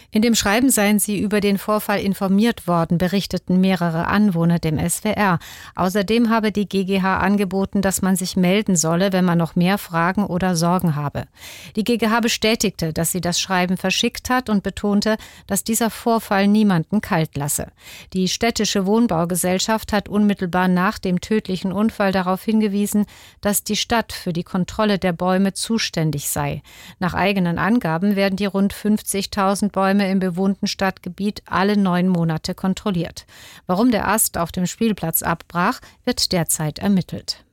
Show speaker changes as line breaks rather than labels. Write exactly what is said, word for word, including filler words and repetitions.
In dem Schreiben seien sie über den Vorfall informiert worden, berichteten mehrere Anwohner dem S W R. Außerdem habe die G G H angeboten, dass man sich melden solle, wenn man noch mehr Fragen oder Sorgen habe. Die G G H bestätigte, dass sie das Schreiben verschickt hat und betonte, dass dieser Vorfall niemanden kalt lasse. Die städtische Wohnbaugesellschaft hat unmittelbar nach dem tödlichen Unfall darauf hingewiesen, dass die Stadt für die Kontrolle der Bäume zuständig sei. Nach eigenen Angaben werden die rund fünfzigtausend Bäume im bewohnten Stadtgebiet alle neun Monate kontrolliert. Warum der Ast auf dem Spielplatz abbrach, wird derzeit ermittelt.